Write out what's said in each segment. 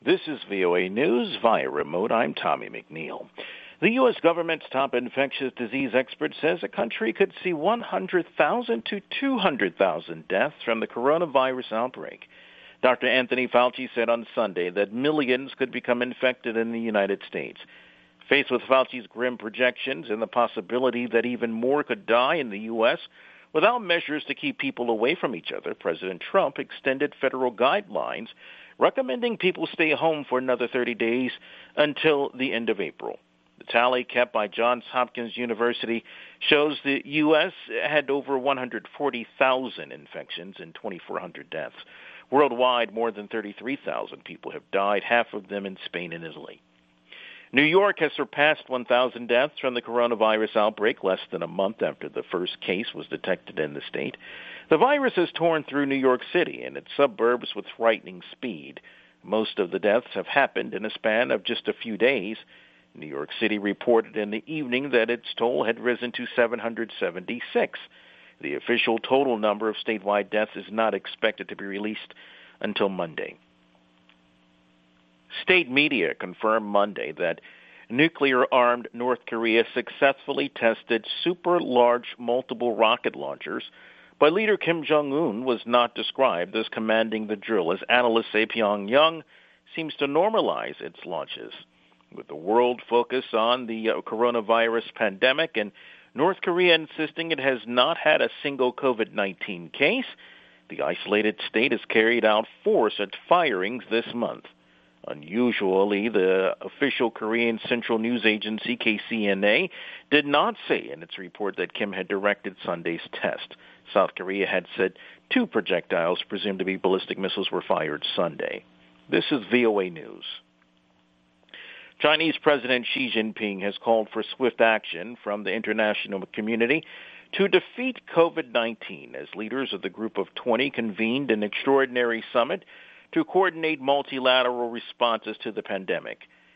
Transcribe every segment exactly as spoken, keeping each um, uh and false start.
This is V O A News via remote. I'm Tommy McNeil. The U S government's top infectious disease expert says a country could see one hundred thousand to two hundred thousand deaths from the coronavirus outbreak. Doctor Anthony Fauci said on Sunday that millions could become infected in the United States. Faced with Fauci's grim projections and the possibility that even more could die in the U S without measures to keep people away from each other, President Trump extended federal guidelines recommending people stay home for another thirty days until the end of April. The tally kept by Johns Hopkins University shows the U S had over one hundred forty thousand infections and twenty-four hundred deaths. Worldwide, more than thirty-three thousand people have died, half of them in Spain and Italy. New York has surpassed one thousand deaths from the coronavirus outbreak less than a month after the first case was detected in the state. The virus has torn through New York City and its suburbs with frightening speed. Most of the deaths have happened in a span of just a few days. New York City reported in the evening that its toll had risen to seven hundred seventy-six. The official total number of statewide deaths is not expected to be released until Monday. State media confirmed Monday that nuclear-armed North Korea successfully tested super-large multiple rocket launchers, but leader Kim Jong-un was not described as commanding the drill, as analysts say Pyongyang seems to normalize its launches. With the world focus on the uh, coronavirus pandemic and North Korea insisting it has not had a single COVID nineteen case, the isolated state has carried out four such firings this month. Unusually, the official Korean Central News Agency, K C N A, did not say in its report that Kim had directed Sunday's test. South Korea had said two projectiles presumed to be ballistic missiles were fired Sunday. This is V O A News. Chinese President Xi Jinping has called for swift action from the international community to defeat COVID nineteen as leaders of the Group of twenty convened an extraordinary summit to coordinate multilateral responses to the pandemic.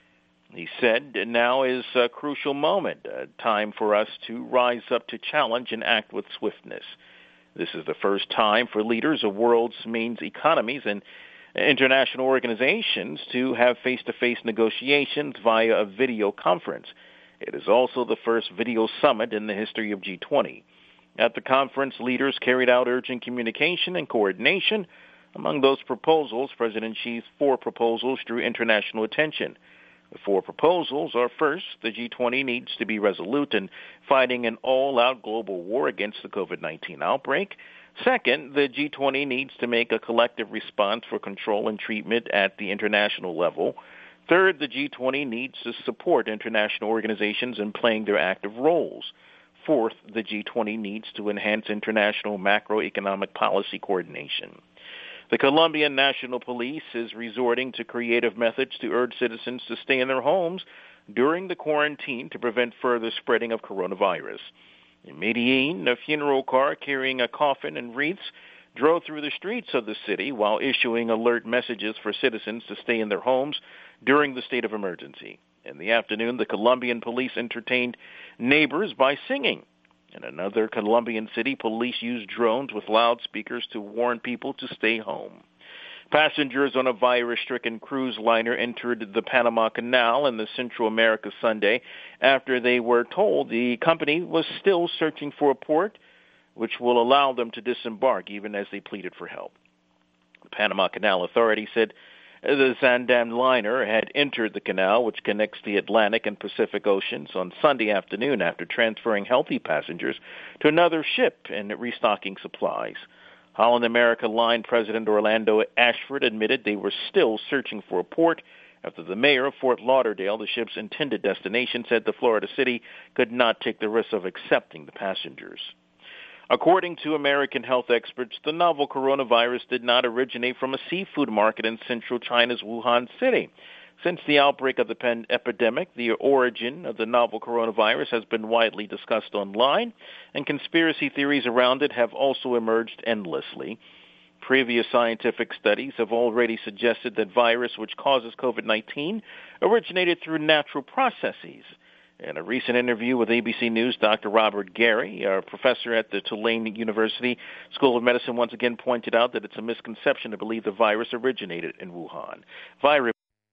He said now is a crucial moment, a time for us to rise up to challenge and act with swiftness. This is the first time for leaders of world's main economies and international organizations to have face-to-face negotiations via a video conference. It is also the first video summit in the history of G twenty. At the conference, leaders carried out urgent communication and coordination. Among those proposals, President Xi's four proposals drew international attention. The four proposals are: first, the G twenty needs to be resolute in fighting an all-out global war against the COVID nineteen outbreak. Second, the G twenty needs to make a collective response for control and treatment at the international level. Third, the G twenty needs to support international organizations in playing their active roles. Fourth, the G twenty needs to enhance international macroeconomic policy coordination. The Colombian National Police is resorting to creative methods to urge citizens to stay in their homes during the quarantine to prevent further spreading of coronavirus. In Medellin, a funeral car carrying a coffin and wreaths drove through the streets of the city while issuing alert messages for citizens to stay in their homes during the state of emergency. In the afternoon, the Colombian police entertained neighbors by singing. In another Colombian city, police used drones with loudspeakers to warn people to stay home. Passengers on a virus-stricken cruise liner entered the Panama Canal in the Central America Sunday after they were told the company was still searching for a port which will allow them to disembark even as they pleaded for help. The Panama Canal Authority said the Zaandam liner had entered the canal, which connects the Atlantic and Pacific Oceans, on Sunday afternoon after transferring healthy passengers to another ship and restocking supplies. Holland America Line President Orlando Ashford admitted they were still searching for a port after the mayor of Fort Lauderdale, the ship's intended destination, said the Florida city could not take the risk of accepting the passengers. According to American health experts, the novel coronavirus did not originate from a seafood market in central China's Wuhan city. Since the outbreak of the pan- epidemic, the origin of the novel coronavirus has been widely discussed online, and conspiracy theories around it have also emerged endlessly. Previous scientific studies have already suggested that virus which causes COVID nineteen originated through natural processes. In a recent interview with A B C News, Doctor Robert Gary, a professor at the Tulane University School of Medicine, once again pointed out that it's a misconception to believe the virus originated in Wuhan. Virus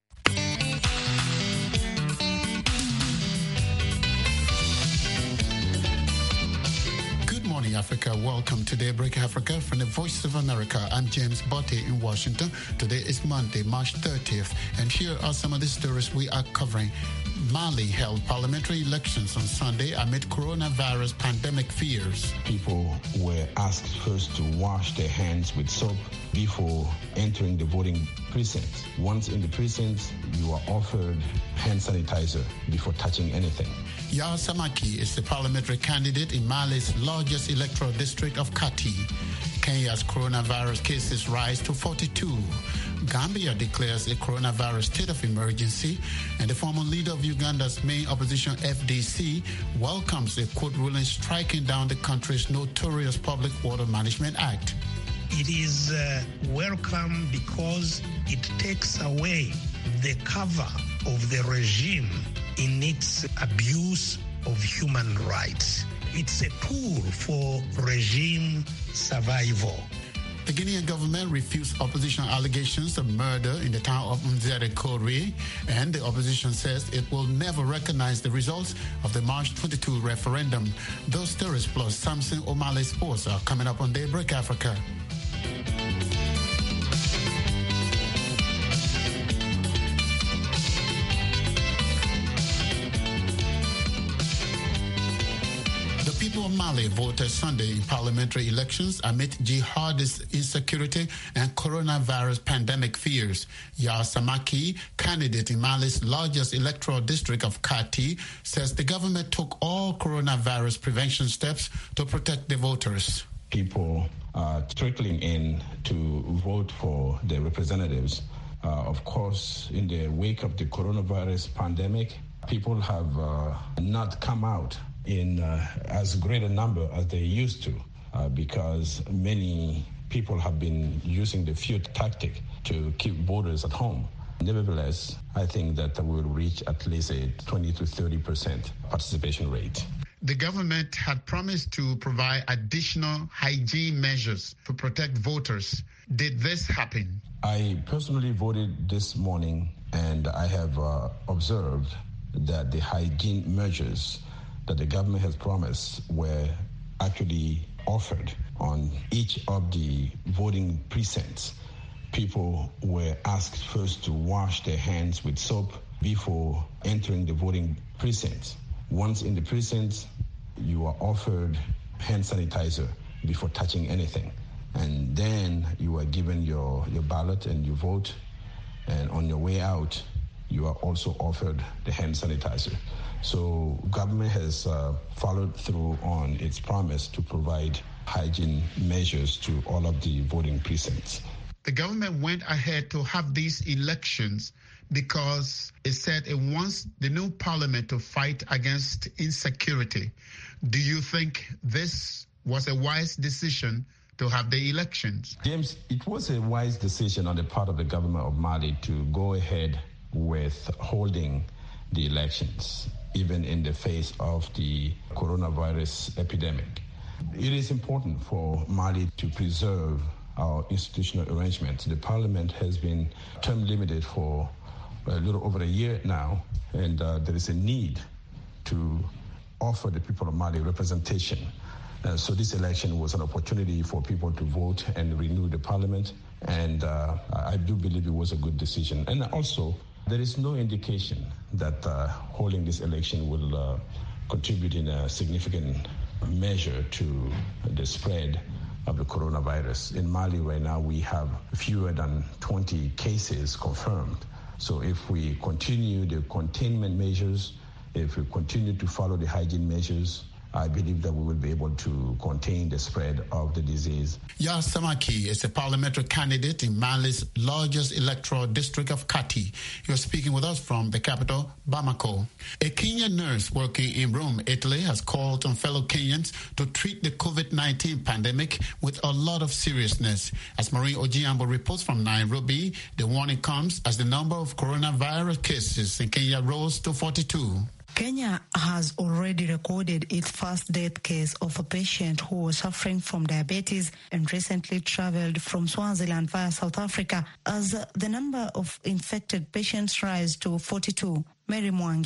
Africa. Welcome to Daybreak Africa from the Voice of America. I'm James Botte in Washington. Today is Monday, March thirtieth, and here are some of the stories we are covering. Mali held parliamentary elections on Sunday amid coronavirus pandemic fears. People were asked first to wash their hands with soap before entering the voting precinct. Once in the precinct, you are offered hand sanitizer before touching anything. Yaa Samaki is the parliamentary candidate in Mali's largest electoral district of Kati. Kenya's coronavirus cases rise to forty-two. Gambia declares a coronavirus state of emergency, and the former leader of Uganda's main opposition, F D C, welcomes a court ruling striking down the country's notorious Public Water Management Act. It is uh, welcome because it takes away the cover of the regime in its abuse of human rights. It's a tool for regime survival. The Guinean government refused opposition allegations of murder in the town of Nzere-Kore, and the opposition says it will never recognize the results of the March twenty-two referendum. Those stories plus Samson O'Malley Sports are coming up on Daybreak Africa. People of Mali voted Sunday in parliamentary elections amid jihadist insecurity and coronavirus pandemic fears. Yaa Samaki, candidate in Mali's largest electoral district of Kati, says the government took all coronavirus prevention steps to protect the voters. People are trickling in to vote for their representatives. Uh, of course, in the wake of the coronavirus pandemic, people have uh, not come out in uh, as great a number as they used to uh, because many people have been using the feud tactic to keep voters at home. Nevertheless, I think that we will reach at least a twenty to thirty percent participation rate. The government had promised to provide additional hygiene measures to protect voters. Did this happen? I personally voted this morning, and I have uh, observed that the hygiene measures that the government has promised were actually offered on each of the voting precincts. People were asked first to wash their hands with soap before entering the voting precincts. Once in the precincts, you are offered hand sanitizer before touching anything. And then you are given your, your ballot and you vote. And on your way out, you are also offered the hand sanitizer. So government has uh, followed through on its promise to provide hygiene measures to all of the voting precincts. The government went ahead to have these elections because it said it wants the new parliament to fight against insecurity. Do you think this was a wise decision to have the elections? James, it was a wise decision on the part of the government of Mali to go ahead with holding the elections, even in the face of the coronavirus epidemic. It is important for Mali to preserve our institutional arrangements. The parliament has been term limited for a little over a year now, and uh, there is a need to offer the people of Mali representation. Uh, so this election was an opportunity for people to vote and renew the parliament, and uh, I do believe it was a good decision. And also, there is no indication that uh, holding this election will uh, contribute in a significant measure to the spread of the coronavirus. In Mali right now, we have fewer than twenty cases confirmed. So if we continue the containment measures, if we continue to follow the hygiene measures, I believe that we will be able to contain the spread of the disease. Yaa Samaki is a parliamentary candidate in Mali's largest electoral district of Kati. You're speaking with us from the capital, Bamako. A Kenyan nurse working in Rome, Italy, has called on fellow Kenyans to treat the COVID nineteen pandemic with a lot of seriousness. As Maureen Ojiambo reports from Nairobi, the warning comes as the number of coronavirus cases in Kenya rose to forty-two. Kenya has already recorded its first death case of a patient who was suffering from diabetes and recently traveled from Swaziland via South Africa as the number of infected patients rise to forty-two. Mary Mwangi,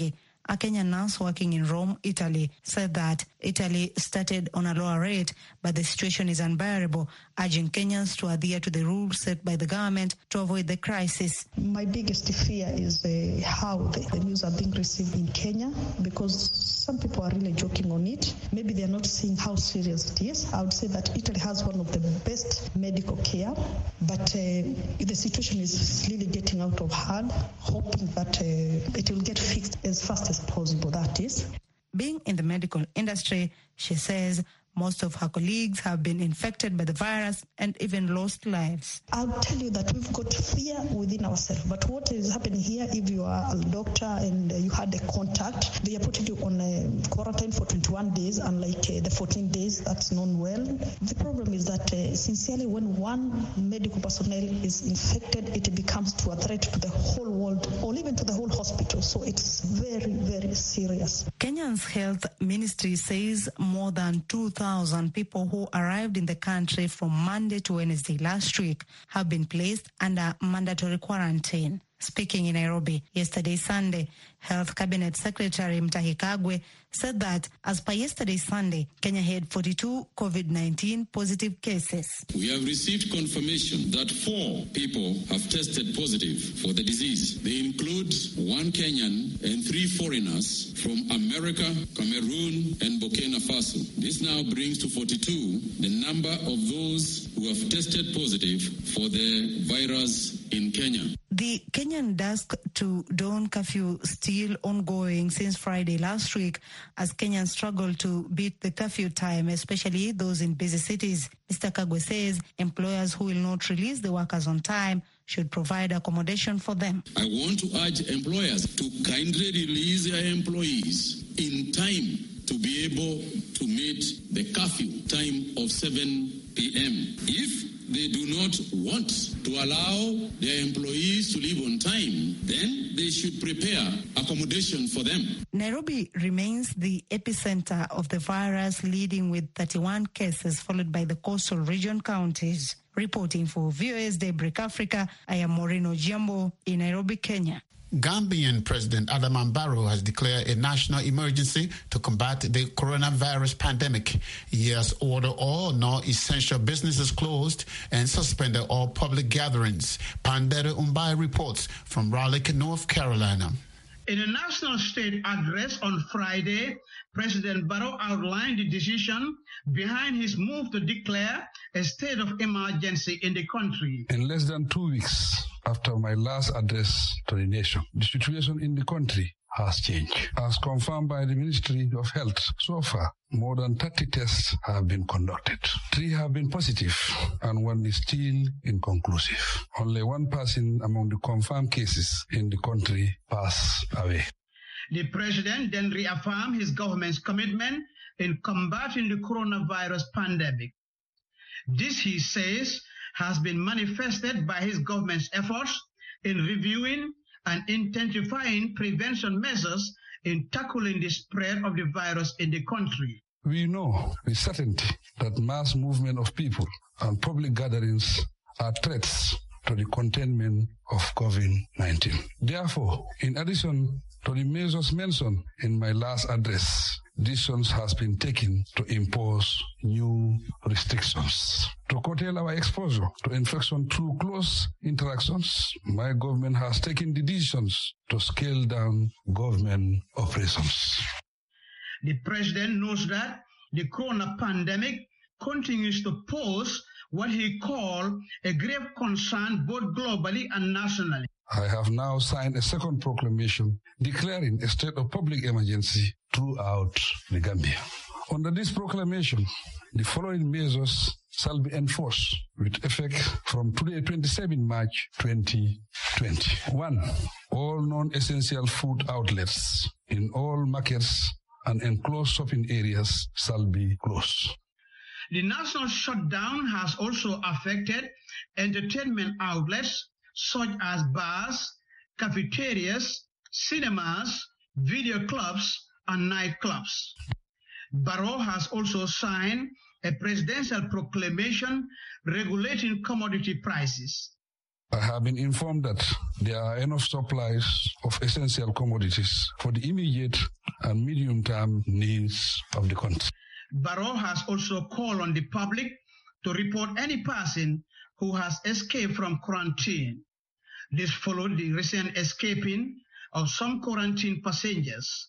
a Kenyan nurse working in Rome, Italy, said that Italy started on a lower rate, but the situation is unbearable, urging Kenyans to adhere to the rules set by the government to avoid the crisis. My biggest fear is uh, how the, the news are being received in Kenya, because some people are really joking on it. Maybe they are not seeing how serious it is. I would say that Italy has one of the best medical care, but uh, the situation is really getting out of hand, hoping that uh, it will get fixed as fast as possible, that is. Being in the medical industry, she says most of her colleagues have been infected by the virus and even lost lives. I'll tell you that we've got fear within ourselves. But what is happening here, if you are a doctor and you had a contact, they are putting you on a quarantine for twenty-one days, unlike uh, the fourteen days that's known well. The problem is that, uh, sincerely, when one medical personnel is infected, it becomes to a threat to the whole world or even to the whole hospital. So it's very, very serious. Kenya's health ministry says more than two thousand people who arrived in the country from Monday to Wednesday last week have been placed under mandatory quarantine. Speaking in Nairobi yesterday, Sunday, Health Cabinet Secretary Mutahi Kagwe said that as per yesterday, Sunday, Kenya had forty-two COVID nineteen positive cases. We have received confirmation that four people have tested positive for the disease. They include one Kenyan and three foreigners from America, Cameroon, and Burkina Faso. This now brings to forty-two the number of those who have tested positive for the virus in Kenya. The Kenyan dusk to dawn curfew still ongoing since Friday last week as Kenyans struggle to beat the curfew time, especially those in busy cities. Mister Kagwe says employers who will not release the workers on time should provide accommodation for them. I want to urge employers to kindly release their employees in time to be able to meet the curfew time of seven p.m. If they do not want to allow their employees to leave on time, then they should prepare accommodation for them. Nairobi remains the epicenter of the virus, leading with thirty-one cases, followed by the coastal region counties. Reporting for V O A's Daybreak Africa, I am Maureen Ojiambo in Nairobi, Kenya. Gambian President Adama Barrow has declared a national emergency to combat the coronavirus pandemic. He has ordered all non-essential businesses closed and suspended all public gatherings. Pandere Umbai reports from Raleigh, North Carolina. In a national state address on Friday, President Barrow outlined the decision behind his move to declare a state of emergency in the country. In less than two weeks after my last address to the nation, the situation in the country has changed. As confirmed by the Ministry of Health, so far, more than thirty tests have been conducted. Three have been positive and one is still inconclusive. Only one person among the confirmed cases in the country passed away. The president then reaffirmed his government's commitment in combating the coronavirus pandemic. This, he says, has been manifested by his government's efforts in reviewing and intensifying prevention measures in tackling the spread of the virus in the country. We know with certainty that mass movement of people and public gatherings are threats to the containment of COVID nineteen. Therefore, in addition to the measures mentioned in my last address, decisions has been taken to impose new restrictions. To curtail our exposure to infection through close interactions, my government has taken the decisions to scale down government operations. The president knows that the corona pandemic continues to pose what he called a grave concern both globally and nationally. I have now signed a second proclamation declaring a state of public emergency throughout the Gambia. Under this proclamation, the following measures shall be enforced with effect from today, twenty-seventh March twenty twenty. One, all non-essential food outlets in all markets and enclosed shopping areas shall be closed. The national shutdown has also affected entertainment outlets such as bars, cafeterias, cinemas, video clubs, and nightclubs. Barrow has also signed a presidential proclamation regulating commodity prices. I have been informed that there are enough supplies of essential commodities for the immediate and medium-term needs of the country. Barrow has also called on the public to report any person who has escaped from quarantine. This followed the recent escaping of some quarantine passengers.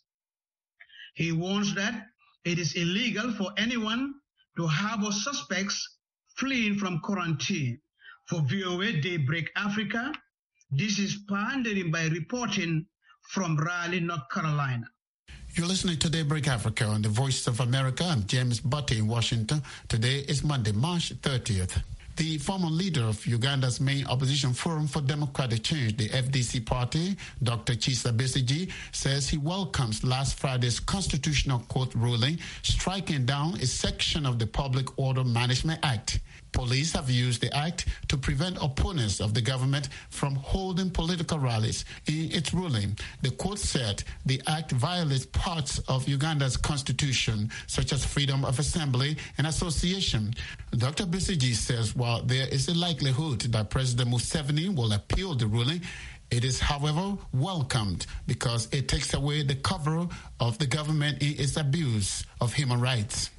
He warns that it is illegal for anyone to harbor suspects fleeing from quarantine. For V O A Daybreak Africa, this is Pandering by reporting from Raleigh, North Carolina. You're listening to Daybreak Africa on the Voice of America. I'm James Butte in Washington. Today is Monday, March thirtieth. The former leader of Uganda's main opposition Forum for Democratic Change, the F D C party, Doctor Kizza Besigye, says he welcomes last Friday's Constitutional Court ruling striking down a section of the Public Order Management Act. Police have used the act to prevent opponents of the government from holding political rallies. In its ruling, the court said the act violates parts of Uganda's constitution, such as freedom of assembly and association. Doctor Besigye says while there is a likelihood that President Museveni will appeal the ruling, it is, however, welcomed because it takes away the cover of the government in its abuse of human rights.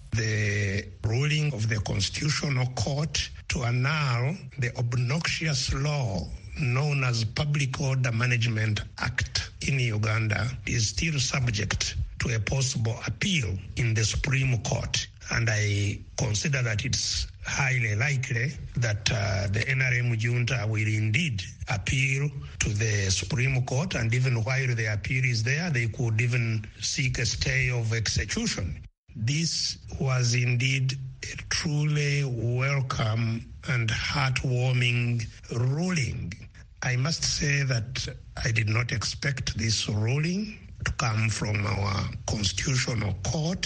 The ruling of the Constitutional Court to annul the obnoxious law known as Public Order Management Act in Uganda is still subject to a possible appeal in the Supreme Court. And I consider that it's highly likely that uh, the N R M junta will indeed appeal to the Supreme Court, and even while the appeal is there, they could even seek a stay of execution. This was indeed a truly welcome and heartwarming ruling. I must say that I did not expect this ruling to come from our Constitutional Court,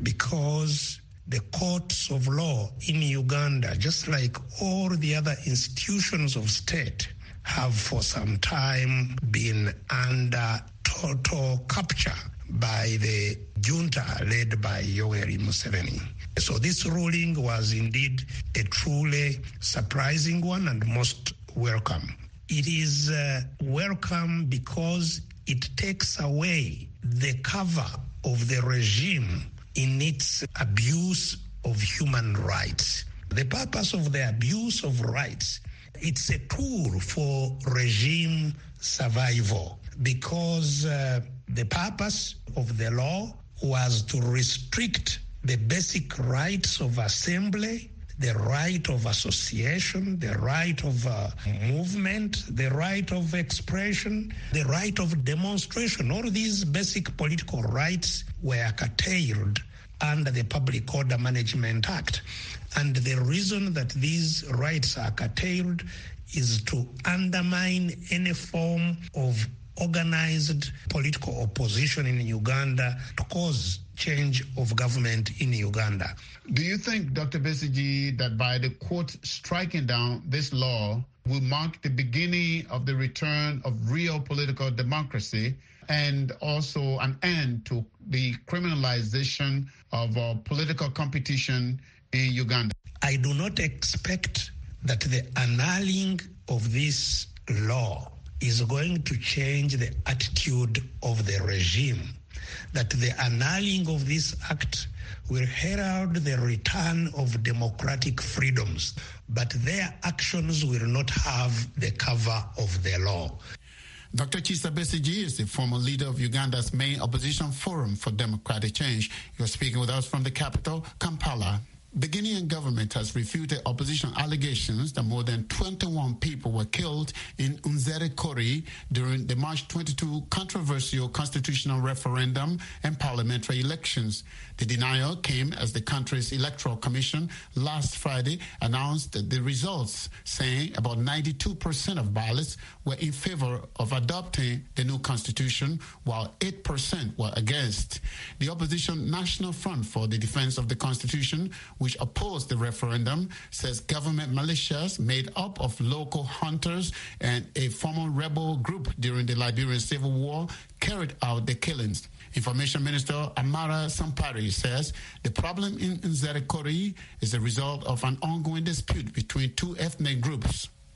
because the courts of law in Uganda, just like all the other institutions of state, have for some time been under total capture by the junta led by Yoweri Museveni. So this ruling was indeed a truly surprising one and most welcome. It is uh, welcome because it takes away the cover of the regime in its abuse of human rights. The purpose of the abuse of rights, it's a tool for regime survival, because uh, the purpose of the law was to restrict the basic rights of assembly, the right of association, the right of uh, movement, the right of expression, the right of demonstration. All these basic political rights were curtailed under the Public Order Management Act. And the reason that these rights are curtailed is to undermine any form of organized political opposition in Uganda, to cause change of government in Uganda. Do you think, Doctor Besigye, that by the court striking down this law will mark the beginning of the return of real political democracy and also an end to the criminalization of uh, political competition in Uganda? I do not expect that the annulling of this law is going to change the attitude of the regime, that the annulling of this act will herald the return of democratic freedoms, but their actions will not have the cover of the law. Doctor Kizza Besigye is the former leader of Uganda's main opposition Forum for Democratic Change. You're speaking with us from the capital, Kampala. The Guinean government has refuted opposition allegations that more than twenty-one people were killed in Nzerekori during the March twenty-second controversial constitutional referendum and parliamentary elections. The denial came as the country's Electoral Commission last Friday announced the results, saying about ninety-two percent of ballots were in favor of adopting the new constitution, while eight percent were against. The opposition National Front for the Defense of the Constitution, which opposed the referendum, says government militias made up of local hunters and a former rebel group during the Liberian Civil War carried out the killings. Information Minister Amara Sampari says the problem in Nzerekori is a result of an ongoing dispute between two ethnic groups.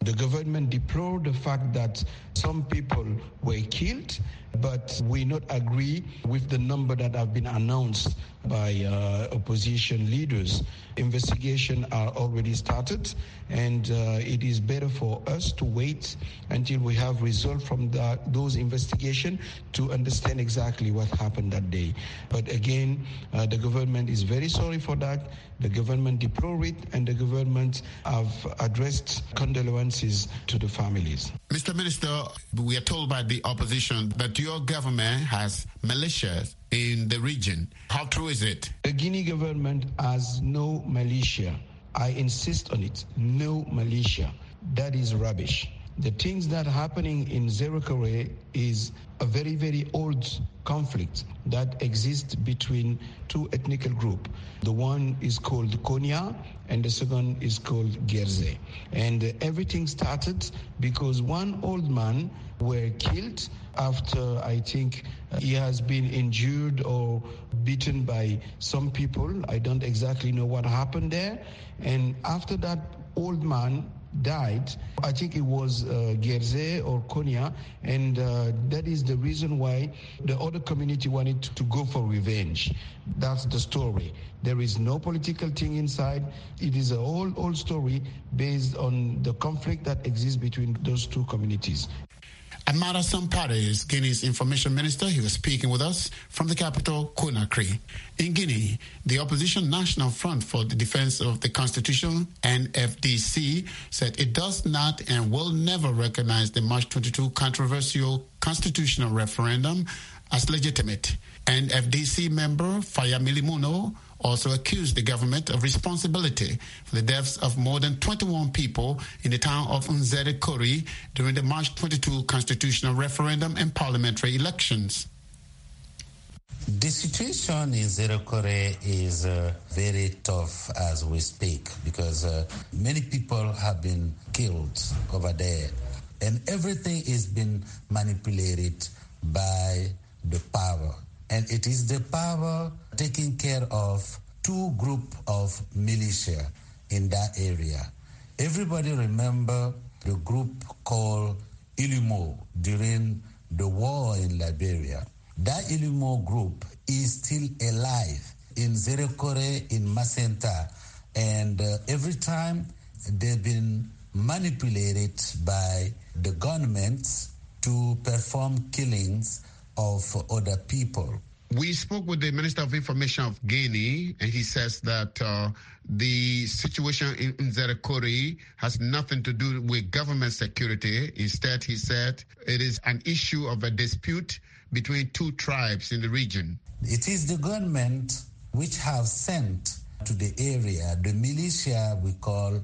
The government deplored the fact that some people were killed, but we not agree with the number that have been announced by uh, opposition leaders. Investigation are already started, and uh, it is better for us to wait until we have results from that, those investigations to understand exactly what happened that day. But again, uh, the government is very sorry for that. The government deplored it, and the government have addressed condolences to the families. Mister Minister, we are told by the opposition that your government has militias in the region. How true is it? The Guinea government has no militia. I insist on it. No militia. That is rubbish. The things that are happening in Zerekore is a very, very old conflict that exists between two ethnic groups. The one is called Konya and the second is called Gerze. And uh, everything started because one old man were killed after, I think, uh, he has been injured or beaten by some people. I don't exactly know what happened there. And after that old man died, I think it was uh, Gerze or Konya, and uh, that is the reason why the other community wanted to, to go for revenge. That's the story. There is no political thing inside. It is a whole old story based on the conflict that exists between those two communities. Amara Sampare is Guinea's information minister. He was speaking with us from the capital, Conakry. In Guinea, the Opposition National Front for the Defense of the Constitution, N F D C, said it does not and will never recognize the March twenty-two controversial constitutional referendum as legitimate. N F D C member Faya Milimuno also accused the government of responsibility for the deaths of more than twenty-one people in the town of Nzerekore during the March twenty-two constitutional referendum and parliamentary elections. The situation in Nzerekore is uh, very tough as we speak because uh, many people have been killed over there, and everything is been manipulated by the power. And it is the power taking care of two group of militia in that area. Everybody remember the group called Ilumo during the war in Liberia. That Ilumo group is still alive in Nzerekore, in Macenta, and uh, every time they've been manipulated by the governments to perform killings of other people. We spoke with the Minister of Information of Guinea, and he says that uh, the situation in Nzerekore has nothing to do with government security. Instead, he said it is an issue of a dispute between two tribes in the region. It is the government which have sent to the area the militia we call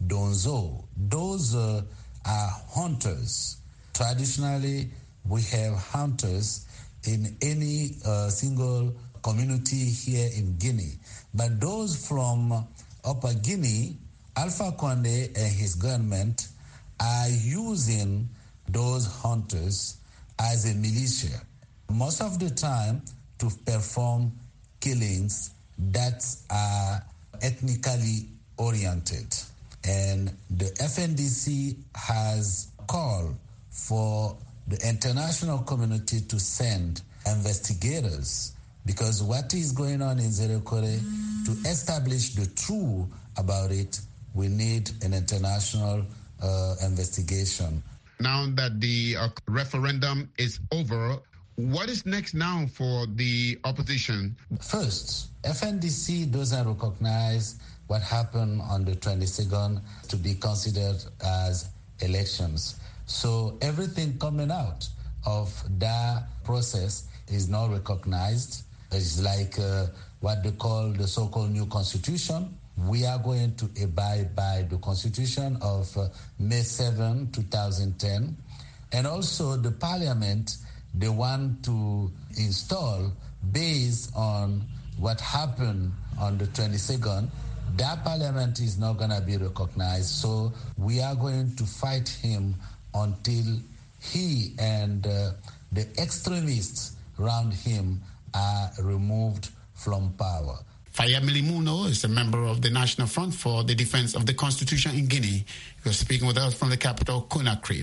Donzo. Those uh, are hunters. Traditionally, we have hunters in any uh, single community here in Guinea. But those from Upper Guinea, Alpha Condé and his government are using those hunters as a militia, most of the time to perform killings that are ethnically oriented. And the F N D C has called for the international community to send investigators, because what is going on in Nzerekore, to establish the truth about it, we need an international uh, investigation. Now that the uh, referendum is over, what is next now for the opposition? First, F N D C doesn't recognize what happened on the twenty-second to be considered as elections. So everything coming out of that process is not recognized. It's like uh, what they call the so-called new constitution. We are going to abide by the constitution of uh, May seventh, twenty ten. And also the parliament, they want to install based on what happened on the twenty-second. That parliament is not going to be recognized. So we are going to fight him until he and uh, the extremists around him are removed from power. Fayemili Muno is a member of the National Front for the Defense of the Constitution in Guinea. He was speaking with us from the capital, Conakry.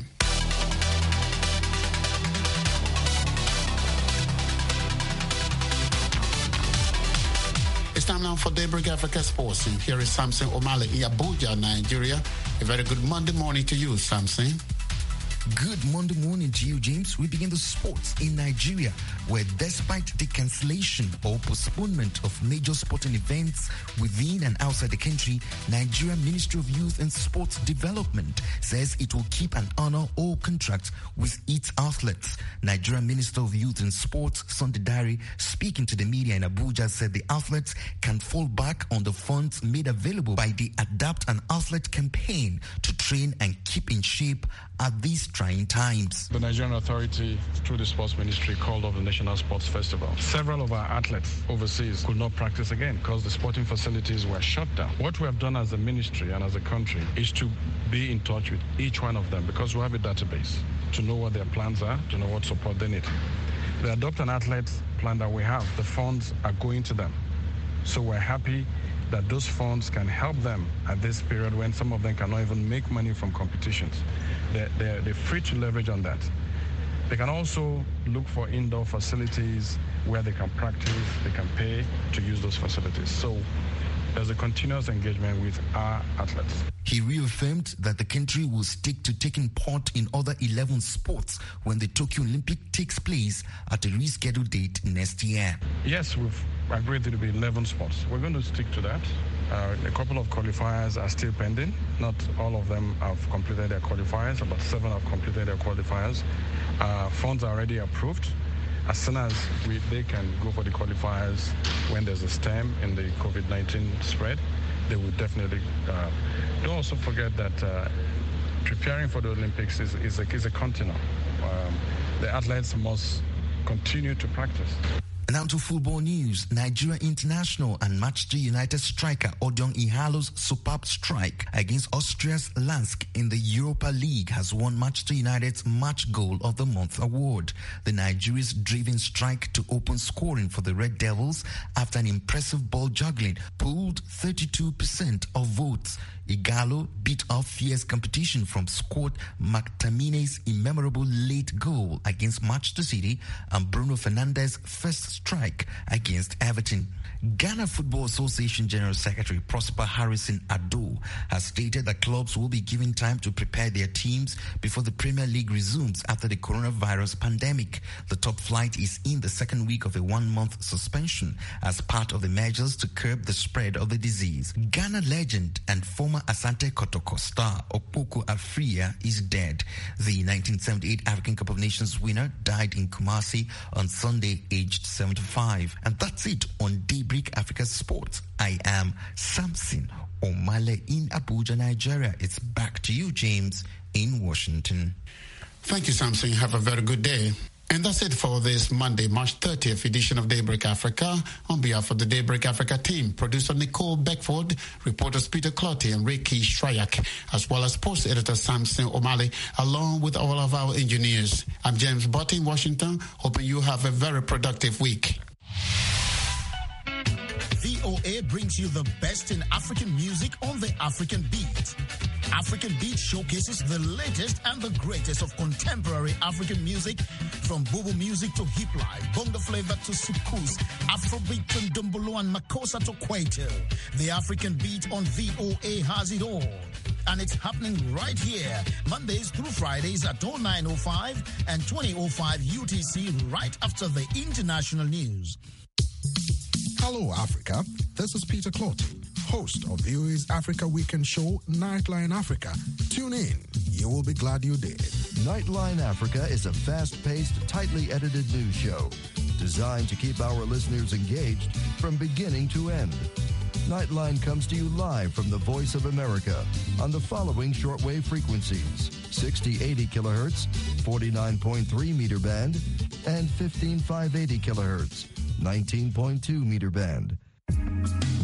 It's time now for Daybreak Africa Sports. And here is Samson Omale in Abuja, Nigeria. A very good Monday morning to you, Samson. Good Monday morning to you, James. We begin the sports in Nigeria, where despite the cancellation or postponement of major sporting events within and outside the country, Nigeria Ministry of Youth and Sports Development says it will keep and honor all contracts with its athletes. Nigeria Minister of Youth and Sports, Sunday Dare, speaking to the media in Abuja, said the athletes can fall back on the funds made available by the Adapt an Athlete campaign to train and keep in shape at these trying times. The Nigerian Authority, through the Sports Ministry, called off the National Sports Festival. Several of our athletes overseas could not practice again because the sporting facilities were shut down. What we have done as a ministry and as a country is to be in touch with each one of them because we have a database to know what their plans are, to know what support they need. The Adopt an Athlete plan that we have, the funds are going to them. So we're happy that those funds can help them at this period when some of them cannot even make money from competitions. They're, they're, they're free to leverage on that. They can also look for indoor facilities where they can practice, they can pay to use those facilities. So there's a continuous engagement with our athletes. He reaffirmed that the country will stick to taking part in other eleven sports when the Tokyo Olympic takes place at a rescheduled date next year. Yes, we've agreed to be eleven sports. We're going to stick to that. Uh, a couple of qualifiers are still pending. Not all of them have completed their qualifiers. About seven have completed their qualifiers. Uh, funds are already approved. As soon as we, they can go for the qualifiers when there's a stem in the COVID nineteen spread, they will definitely. Uh, don't also forget that uh, preparing for the Olympics is, is, a, is a continuum. Um, the athletes must continue to practice. Now to football news. Nigeria international and Manchester United striker Odion Ighalo's superb strike against Austria's Lens in the Europa League has won Manchester United's Match Goal of the Month award. The Nigeria's driven strike to open scoring for the Red Devils after an impressive ball juggling pulled thirty-two percent of votes. Ighalo beat off fierce competition from squad McTominay's immemorable late goal against Manchester City and Bruno Fernandes's first strike against Everton. Ghana Football Association General Secretary Prosper Harrison Addo has stated that clubs will be given time to prepare their teams before the Premier League resumes after the coronavirus pandemic. The top flight is in the second week of a one-month suspension as part of the measures to curb the spread of the disease. Ghana legend and former Asante Kotoko star Opoku Afria is dead. The nineteen seventy-eight African Cup of Nations winner died in Kumasi on Sunday, aged seventy-five. And that's it on Daybreak Africa Sports. I am Samson Omale in Abuja, Nigeria. It's back to you, James, in Washington. Thank you, Samson. Have a very good day. And that's it for this Monday, March thirtieth edition of Daybreak Africa. On behalf of the Daybreak Africa team, producer Nicole Beckford, reporters Peter Clotty and Ricky Shryak, as well as post editor Samson Omale, along with all of our engineers. I'm James Butt in Washington, hoping you have a very productive week. V O A brings you the best in African music on the African Beat. African Beat showcases the latest and the greatest of contemporary African music, from Bobo music to hip life, bongo flavor to soukous, Afrobeat to Ndombolo and Makossa to Kwaito. The African Beat on V O A has it all. And it's happening right here, Mondays through Fridays at oh nine oh five and twenty oh five U T C, right after the international news. Hello, Africa. This is Peter Clotty, host of V O A's Africa Weekend show, Nightline Africa. Tune in. You will be glad you did. Nightline Africa is a fast-paced, tightly edited news show designed to keep our listeners engaged from beginning to end. Nightline comes to you live from the Voice of America on the following shortwave frequencies: sixty eighty kilohertz, forty-nine point three meter band, and fifteen five eighty kilohertz, nineteen point two meter band.